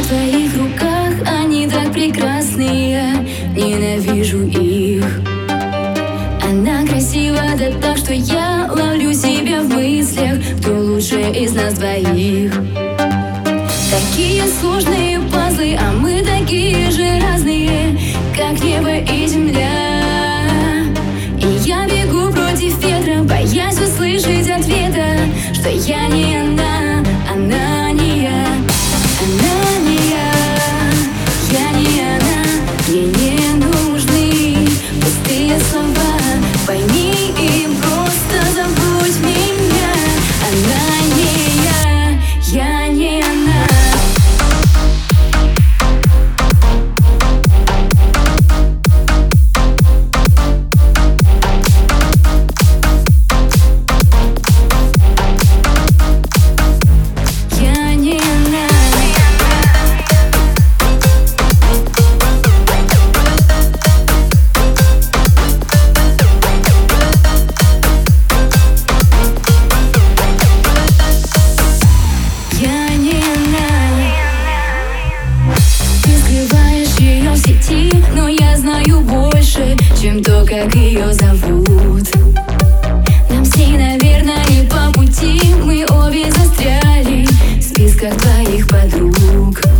твоих руках, они так прекрасные, ненавижу их. Она красива, да так, что я ловлю себя в мыслях, кто лучше из нас двоих. Такие сложные пазлы, а мы такие же разные, как небо и земля. И я бегу против ветра, боясь услышать ответа, что я не она, она не я. Она не я, я не она. Мне не нужны пустые слова, пойми и просто забудь меня. Она не я не она. Но я знаю больше, чем то, как ее зовут. Нам с ней, наверное, по пути, мы обе застряли в списках твоих подруг.